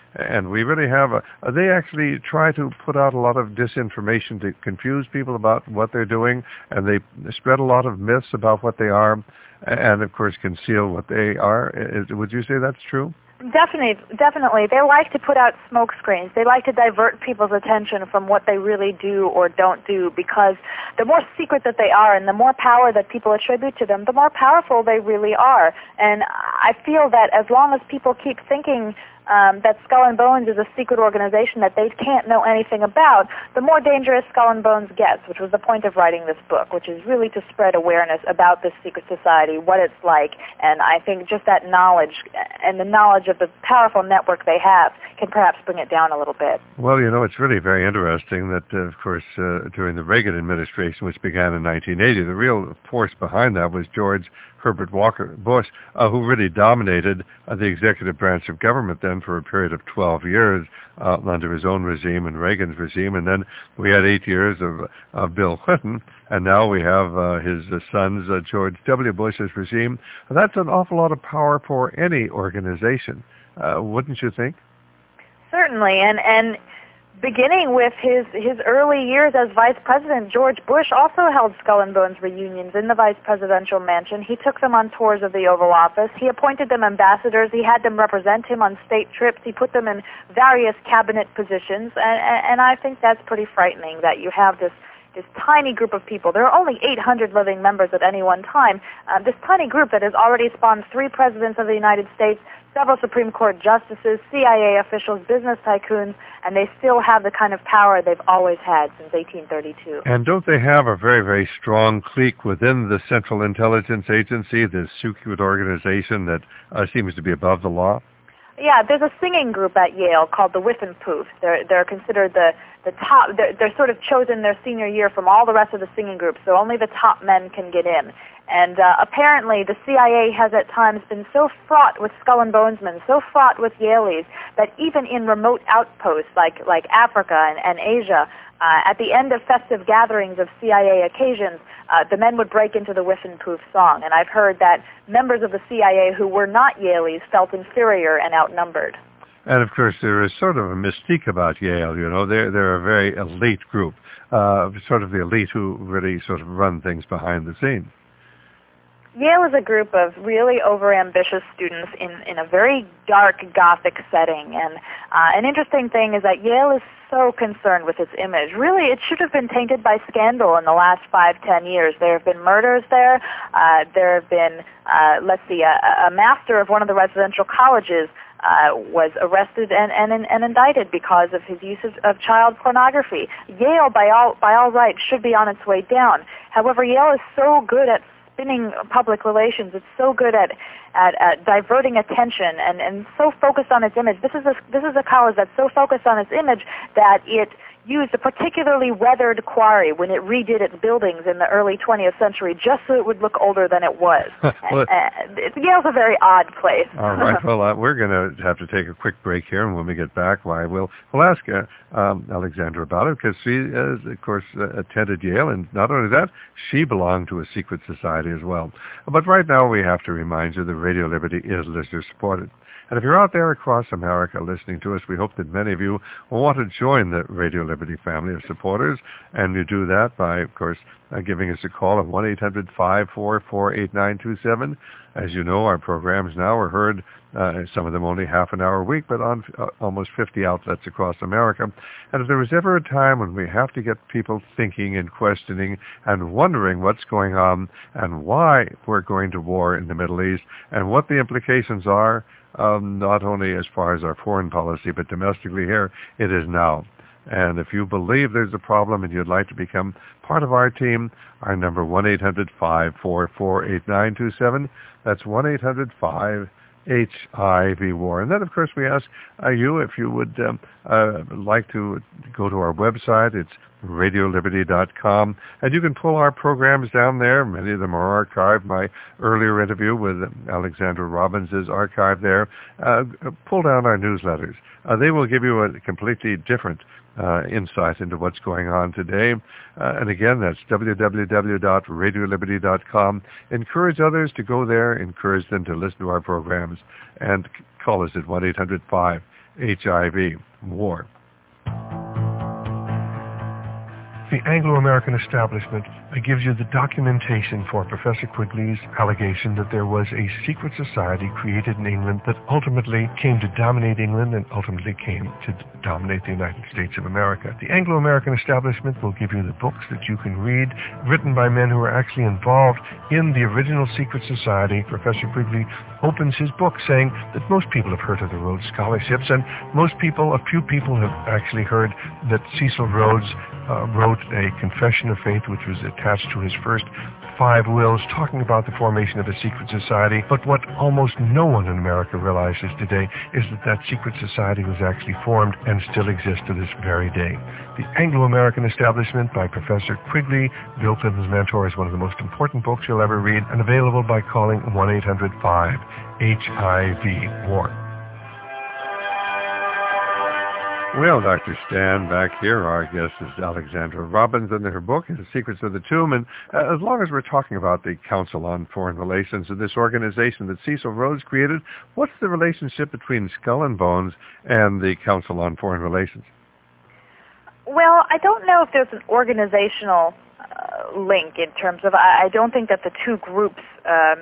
And we really have a, they actually try to put out a lot of disinformation to confuse people about what they're doing, and they spread a lot of myths about what they are, and of course conceal what they are. Is, would you say that's true? Definitely, definitely. They like to put out smoke screens. They like to divert people's attention from what they really do or don't do, because the more secret that they are and the more power that people attribute to them, the more powerful they really are. And I feel that as long as people keep thinking Um, that Skull and Bones is a secret organization that they can't know anything about, the more dangerous Skull and Bones gets, which was the point of writing this book, which is really to spread awareness about this secret society, what it's like, and I think just that knowledge and the knowledge of the powerful network they have can perhaps bring it down a little bit. Well, you know, it's really very interesting that, uh, of course, uh, during the Reagan administration, which began in nineteen eighty, the real force behind that was George Herbert Walker Bush, uh, who really dominated uh, the executive branch of government then for a period of twelve years uh, under his own regime and Reagan's regime. And then we had eight years of uh, Bill Clinton, and now we have uh, his uh, son's uh, George W. Bush's regime. That's an awful lot of power for any organization, uh, wouldn't you think? Certainly, and and beginning with his, his early years as vice president, George Bush also held Skull and Bones reunions in the vice presidential mansion. He took them on tours of the Oval Office. He appointed them ambassadors. He had them represent him on state trips. He put them in various cabinet positions, and, and I think that's pretty frightening that you have this this tiny group of people. There are only eight hundred living members at any one time. Uh, this tiny group that has already spawned three presidents of the United States, several Supreme Court justices, C I A officials, business tycoons, and they still have the kind of power they've always had since eighteen thirty-two. And don't they have a very, very strong clique within the Central Intelligence Agency, this secret organization that uh, seems to be above the law? Yeah, there's a singing group at Yale called the Whiffenpoof. They're they're considered the the top. They're, they're sort of chosen their senior year from all the rest of the singing groups, so only the top men can get in. And uh, apparently, the C I A has at times been so fraught with Skull and Bonesmen, so fraught with Yaleys, that even in remote outposts like like Africa and, and Asia, uh, at the end of festive gatherings of C I A occasions, uh, the men would break into the Whiffenpoof song. And I've heard that members of the C I A who were not Yaleys felt inferior and outnumbered. And of course, there is sort of a mystique about Yale. You know, they're they're a very elite group, uh, sort of the elite who really sort of run things behind the scenes. Yale is a group of really overambitious students in, in a very dark Gothic setting. And uh, an interesting thing is that Yale is so concerned with its image. Really, it should have been tainted by scandal in the last five, ten years. There have been murders there. Uh, there have been, uh, let's see, a, a master of one of the residential colleges Uh, was arrested and, and, and indicted because of his use of, of child pornography. Yale, by all, by all rights, should be on its way down. However, Yale is so good at spinning public relations. It's so good at, at, at diverting attention and, and so focused on its image. This is a, this is a college that's so focused on its image that it used a particularly weathered quarry when it redid its buildings in the early twentieth century, just so it would look older than it was. well, and, uh, Yale's a very odd place. All right. Well, uh, we're going to have to take a quick break here, and when we get back, why we'll we'll ask uh, um, Alexandra about it, because she, has, of course, uh, attended Yale, and not only that, she belonged to a secret society as well. But right now, we have to remind you that Radio Liberty is listener-supported. And if you're out there across America listening to us, we hope that many of you will want to join the Radio Liberty family of supporters. And you do that by, of course, uh, giving us a call at one eight hundred, five four four, eight nine two seven. As you know, our programs now are heard, uh, some of them only half an hour a week, but on uh, almost fifty outlets across America. And if there was ever a time when we have to get people thinking and questioning and wondering what's going on and why we're going to war in the Middle East and what the implications are, Um, not only as far as our foreign policy, but domestically here, it is now. And if you believe there's a problem and you'd like to become part of our team, our number one eight hundred, five four four, eight nine two seven. That's one eight hundred, five H I V war. And then, of course, we ask uh, you if you would um, uh, like to go to our website. It's radio liberty dot com, and you can pull our programs down there. Many of them are archived. My earlier interview with Alexandra Robbins is archived there. Uh, pull down our newsletters. Uh, they will give you a completely different uh, insight into what's going on today. Uh, and again, that's w w w dot radio liberty dot com. Encourage others to go there. Encourage them to listen to our programs. And call us at one eight hundred, five H I V, war. The Anglo-American establishment gives you the documentation for Professor Quigley's allegation that there was a secret society created in England that ultimately came to dominate England and ultimately came to dominate the United States of America. The Anglo-American establishment will give you the books that you can read, written by men who were actually involved in the original secret society. Professor Quigley opens his book saying that most people have heard of the Rhodes Scholarships, and most people, a few people have actually heard that Cecil Rhodes uh, wrote a confession of faith which was attached to his first five wills talking about the formation of a secret society. But what almost no one in America realizes today is that that secret society was actually formed and still exists to this very day. The Anglo-American Establishment by Professor Quigley, Bill Clinton's mentor, is one of the most important books you'll ever read, and available by calling one eight hundred five H I V war. Well, Doctor Stan, back here, our guest is Alexandra Robbins, and her book is The Secrets of the Tomb. And uh, as long as we're talking about the Council on Foreign Relations and this organization that Cecil Rhodes created, what's the relationship between Skull and Bones and the Council on Foreign Relations? Well, I don't know if there's an organizational uh, link in terms of, I, I don't think that the two groups um,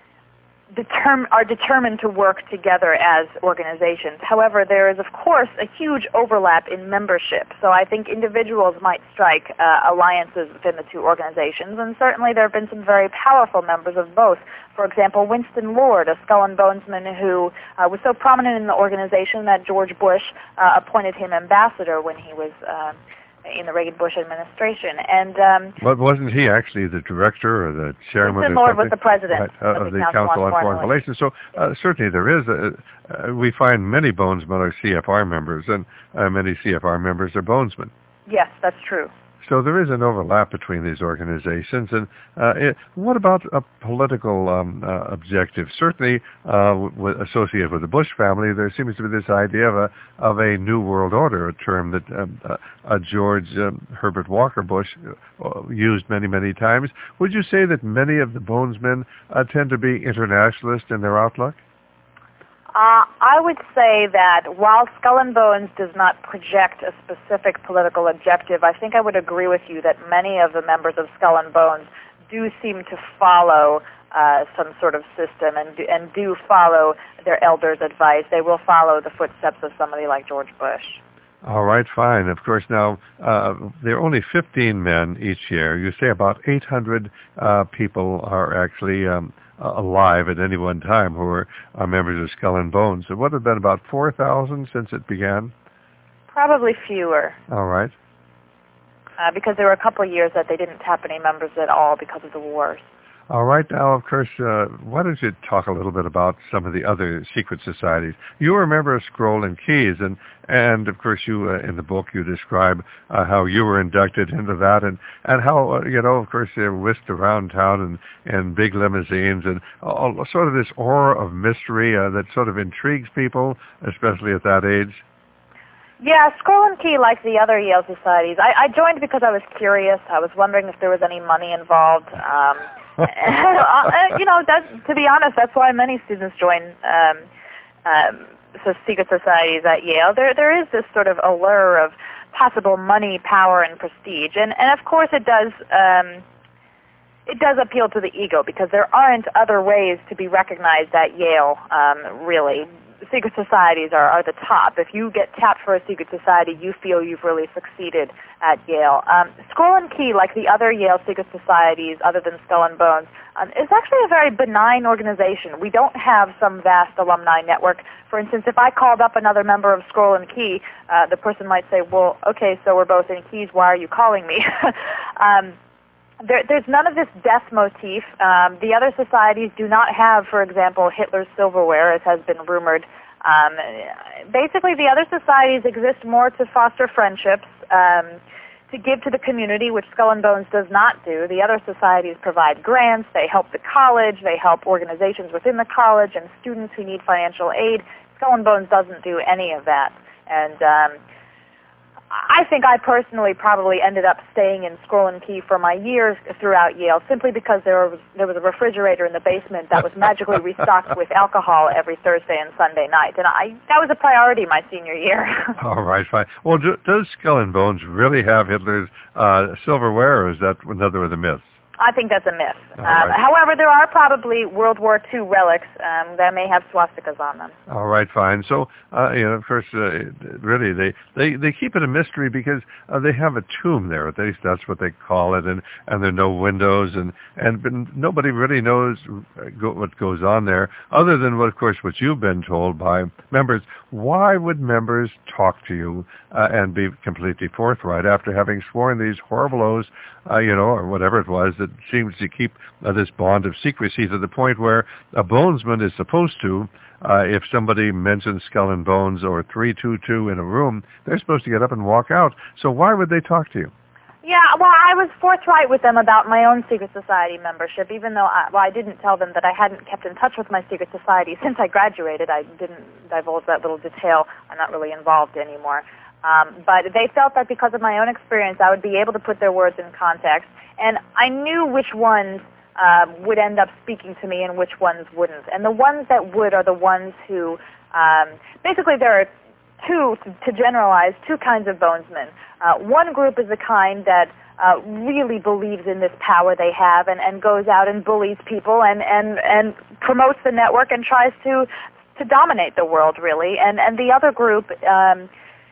Determ- are determined to work together as organizations. However, there is, of course, a huge overlap in membership. So I think individuals might strike uh, alliances within the two organizations, and certainly there have been some very powerful members of both. For example, Winston Lord, a Skull and Bonesman who uh, was so prominent in the organization that George Bush uh, appointed him ambassador when he was uh, in the Reagan-Bush administration. And um, but wasn't he actually the director or the chairman? Winston or Lord was the president right, uh, of, of the, the Council, Council on, on Foreign Relations. Relations. So uh, certainly there is. A, uh, we find many Bonesmen are C F R members, and uh, many C F R members are Bonesmen. Yes, that's true. So there is an overlap between these organizations. And uh, it, what about a political um, uh, objective? Certainly uh, w- associated with the Bush family, there seems to be this idea of a, of a new world order, a term that um, uh, uh, George um, Herbert Walker Bush uh, used many, many times. Would you say that many of the Bonesmen uh, tend to be internationalist in their outlook? Uh, I would say that while Skull and Bones does not project a specific political objective, I think I would agree with you that many of the members of Skull and Bones do seem to follow uh, some sort of system and do, and do follow their elders' advice. They will follow the footsteps of somebody like George Bush. All right, fine. Of course, now, uh, there are only fifteen men each year. You say about eight hundred uh, people are actually um, alive at any one time who are, are members of Skull and Bones. So what have been about four thousand since it began? Probably fewer. All right. Uh, because there were a couple of years that they didn't tap any members at all because of the wars. All right. Now, of course, uh, why don't you talk a little bit about some of the other secret societies? You were a member of Scroll and Keys, and, and of course, you uh, in the book, you describe uh, how you were inducted into that, and, and how, uh, you know, of course, they were whisked around town in, in big limousines, and all, sort of this aura of mystery uh, that sort of intrigues people, especially at that age. Yeah, Scroll and Key, like the other Yale societies, I, I joined because I was curious. I was wondering if there was any money involved. Um, you know, that, to be honest, that's why many students join um, um, so secret societies at Yale. There, there is this sort of allure of possible money, power, and prestige, and and of course it does. Um, it does appeal to the ego because there aren't other ways to be recognized at Yale. Um, really, secret societies are, are the top. If you get tapped for a secret society, you feel you've really succeeded at Yale. Um, Scroll and Key, like the other Yale secret societies other than Skull and Bones, um, is actually a very benign organization. We don't have some vast alumni network. For instance, if I called up another member of Scroll and Key, uh, the person might say, well, okay, so we're both in Keys, why are you calling me? um, There, there's none of this death motif. Um, the other societies do not have, for example, Hitler's silverware, as has been rumored. Um, basically, the other societies exist more to foster friendships, um, to give to the community, which Skull and Bones does not do. The other societies provide grants, they help the college, they help organizations within the college and students who need financial aid. Skull and Bones doesn't do any of that. And um, I think I personally probably ended up staying in Scroll and Key for my years throughout Yale simply because there was there was a refrigerator in the basement that was magically restocked with alcohol every Thursday and Sunday night, and I that was a priority my senior year. All right, fine. Well, do, does Skull and Bones really have Hitler's uh, silverware, or is that another of the myths? I think that's a myth. All Um, right. However, there are probably World War Two relics um, that may have swastikas on them. All right, fine. So, uh, you know, of course, uh, really, they, they, they keep it a mystery because uh, they have a tomb there. At least that's what they call it, and, and there are no windows, and, and but nobody really knows go, what goes on there, other than, what, of course, what you've been told by members. Why would members talk to you uh, and be completely forthright after having sworn these horrible oaths, uh, you know, or whatever it was that seems to keep uh, this bond of secrecy to the point where a bonesman is supposed to, uh, if somebody mentions Skull and Bones or three two two in a room, they're supposed to get up and walk out. So why would they talk to you? Yeah, well, I was forthright with them about my own secret society membership, even though I, well, I didn't tell them that I hadn't kept in touch with my secret society since I graduated. I didn't divulge that little detail. I'm not really involved anymore. Um, but they felt that because of my own experience, I would be able to put their words in context, and I knew which ones um, would end up speaking to me and which ones wouldn't. And the ones that would are the ones who, um, basically there are two, to generalize, two kinds of bonesmen. Uh, one group is the kind that uh, really believes in this power they have and, and goes out and bullies people and, and, and promotes the network and tries to to dominate the world, really. And, and the other group um,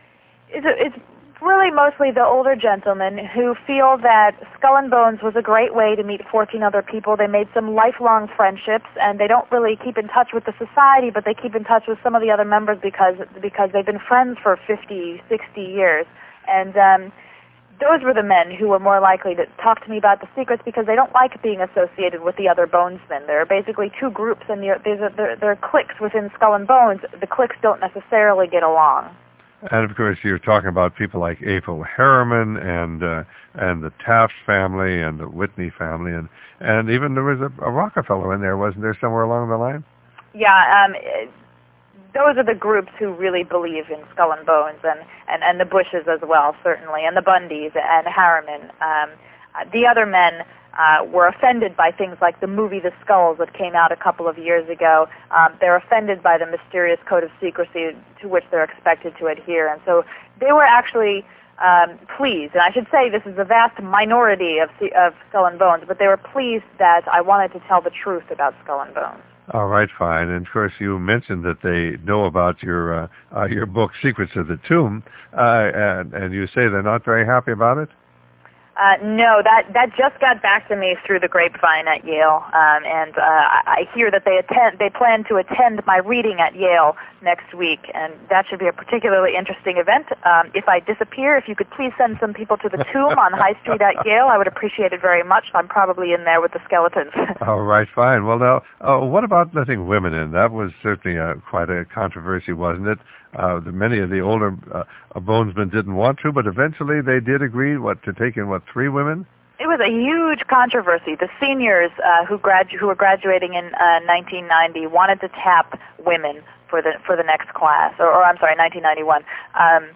is, is really mostly the older gentlemen who feel that Skull and Bones was a great way to meet fourteen other people. They made some lifelong friendships, and they don't really keep in touch with the society, but they keep in touch with some of the other members because because they've been friends for fifty, sixty years. And um, those were the men who were more likely to talk to me about the secrets because they don't like being associated with the other bonesmen. There are basically two groups, and there, there, there are cliques within Skull and Bones. The cliques don't necessarily get along. And of course, you're talking about people like Aphel Harriman and uh, and the Taft family and the Whitney family, and and even there was a, a Rockefeller in there, wasn't there, somewhere along the line? Yeah, um, it, those are the groups who really believe in Skull and Bones, and, and, and the Bushes as well, certainly, and the Bundys and Harriman. Um, the other men uh, were offended by things like the movie The Skulls that came out a couple of years ago. Um, they're offended by the mysterious code of secrecy to which they're expected to adhere, and so they were actually um, pleased. And I should say this is a vast minority of, of Skull and Bones, but they were pleased that I wanted to tell the truth about Skull and Bones. All right, fine. And of course, you mentioned that they know about your uh, uh, your book, Secrets of the Tomb, uh, and, and you say they're not very happy about it? Uh, no, that that just got back to me through the grapevine at Yale, um, and uh, I hear that they attend. They plan to attend my reading at Yale next week, and that should be a particularly interesting event. Um, if I disappear, if you could please send some people to the tomb on High Street at Yale, I would appreciate it very much. I'm probably in there with the skeletons. All right, fine. Well, now, uh, what about letting women in? That was certainly uh, quite a controversy, wasn't it? Uh, the, many of the older uh, bonesmen didn't want to, but eventually they did agree, what, to take in, what, three women? It was a huge controversy. The seniors uh, who, gradu- who were graduating in uh, nineteen ninety wanted to tap women for the for the next class, or, or I'm sorry, nineteen ninety-one. Um,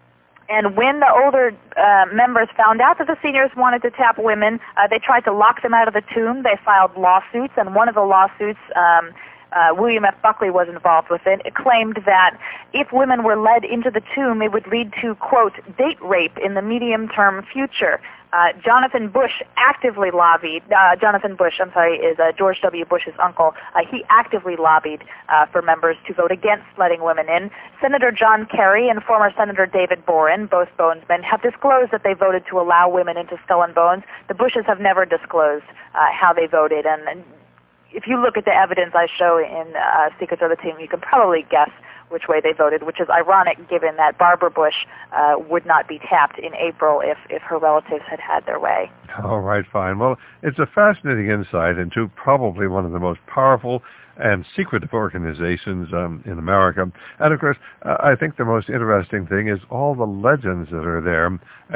and when the older uh, members found out that the seniors wanted to tap women, uh, they tried to lock them out of the tomb. They filed lawsuits, and one of the lawsuits, um, uh, William F. Buckley was involved with it. It claimed that if women were led into the tomb, it would lead to, quote, date rape in the medium-term future. Uh, Jonathan Bush actively lobbied, uh, Jonathan Bush, I'm sorry, is uh, George W. Bush's uncle. Uh, he actively lobbied uh, for members to vote against letting women in. Senator John Kerry and former Senator David Boren, both Bonesmen, have disclosed that they voted to allow women into Skull and Bones. The Bushes have never disclosed uh, how they voted, and, and if you look at the evidence I show in uh, Secrets of the Tomb, you can probably guess which way they voted, which is ironic given that Barbara Bush uh, would not be tapped in April if, if her relatives had had their way. All right, fine. Well, it's a fascinating insight into probably one of the most powerful and secretive organizations um, in America. And, of course, uh, I think the most interesting thing is all the legends that are there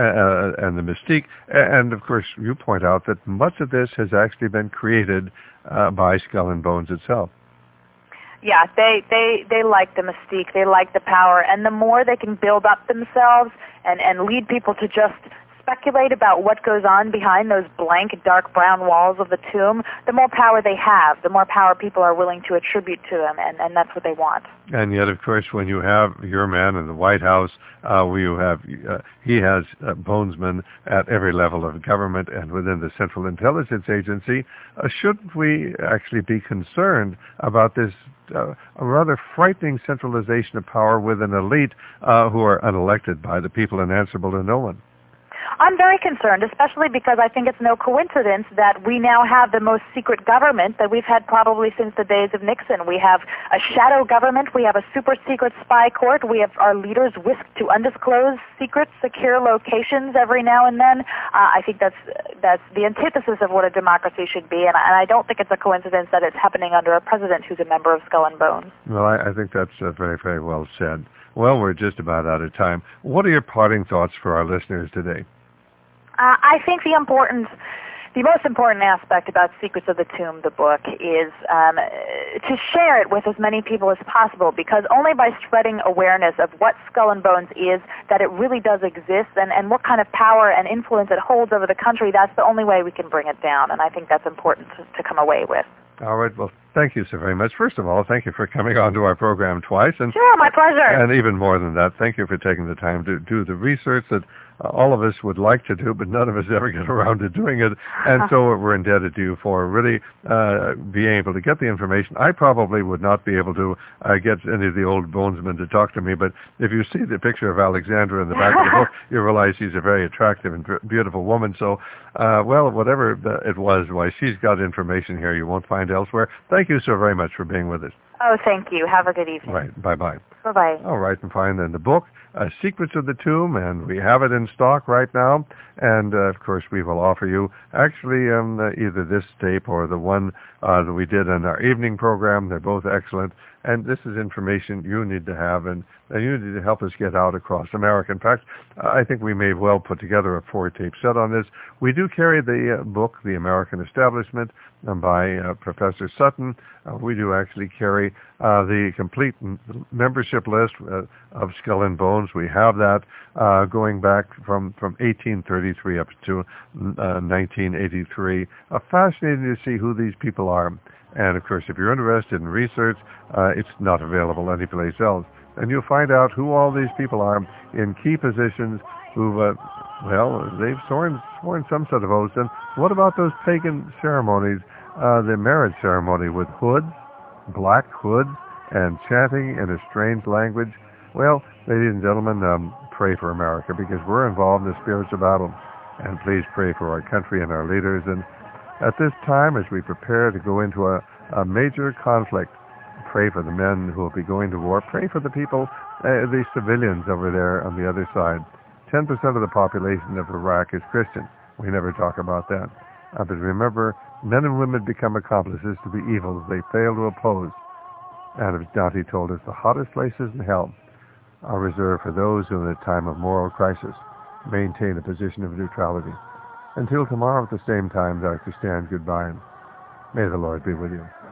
uh, and the mystique. And, of course, you point out that much of this has actually been created uh, by Skull and Bones itself. Yeah, they, they, they like the mystique, they like the power, and the more they can build up themselves and, and lead people to just speculate about what goes on behind those blank, dark brown walls of the tomb, the more power they have, the more power people are willing to attribute to them, and, and that's what they want. And yet, of course, when you have your man in the White House, uh, where you have, uh, he has uh, bonesmen at every level of government and within the Central Intelligence Agency, uh, shouldn't we actually be concerned about this uh, a rather frightening centralization of power with an elite uh, who are unelected by the people and answerable to no one? I'm very concerned, especially because I think it's no coincidence that we now have the most secret government that we've had probably since the days of Nixon. We have a shadow government, we have a super secret spy court, we have our leaders whisked to undisclosed secret secure locations every now and then. Uh, I think that's that's the antithesis of what a democracy should be, and I, and I don't think it's a coincidence that it's happening under a president who's a member of Skull and Bones. Well, I, I think that's uh, very, very well said. Well, we're just about out of time. What are your parting thoughts for our listeners today? Uh, I think the important, the most important aspect about Secrets of the Tomb, the book, is um, to share it with as many people as possible, because only by spreading awareness of what Skull and Bones is, that it really does exist, and, and what kind of power and influence it holds over the country, that's the only way we can bring it down, and I think that's important to, to come away with. All right. Well, thank you so very much. First of all, thank you for coming on to our program twice. And, sure, my pleasure. And even more than that, thank you for taking the time to do the research that uh, all of us would like to do, but none of us ever get around to doing it. And so we're indebted to you for really uh, being able to get the information. I probably would not be able to uh, get any of the old bonesmen to talk to me, but if you see the picture of Alexandra in the back of the book, you realize she's a very attractive and beautiful woman. So, uh, well, whatever it was, why she's got information here you won't find elsewhere. Thank you so very much for being with us. Oh, thank you. Have a good evening. Right. Bye-bye. Bye-bye. All right, and find in the book, uh, Secrets of the Tomb, and we have it in stock right now. And, uh, of course, we will offer you actually um, uh, either this tape or the one uh, that we did in our evening program. They're both excellent. And this is information you need to have, and, and you need to help us get out across America. In fact, I think we may well put together a four-tape set on this. We do carry the uh, book, The American Establishment, um, by uh, Professor Sutton. Uh, we do actually carry uh, the complete m- membership list uh, of Skull and Bones. We have that uh, going back from, from eighteen thirty-three up to uh, nineteen eighty-three. Uh, fascinating to see who these people are. And, of course, if you're interested in research, uh, it's not available anyplace else. And you'll find out who all these people are in key positions who've, uh, well, they've sworn, sworn some sort of oath. And what about those pagan ceremonies, uh, the marriage ceremony with hoods, black hoods, and chanting in a strange language? Well, ladies and gentlemen, um, pray for America, because we're involved in the spiritual battle. And please pray for our country and our leaders. And at this time, as we prepare to go into a, a major conflict, pray for the men who will be going to war. Pray for the people, uh, the civilians over there on the other side. ten percent of the population of Iraq is Christian. We never talk about that. Uh, but remember, men and women become accomplices to the evils they fail to oppose. And as Dante told us, the hottest places in hell are reserved for those who, in a time of moral crisis, maintain a position of neutrality. Until tomorrow at the same time, Doctor Stan, goodbye, and may the Lord be with you.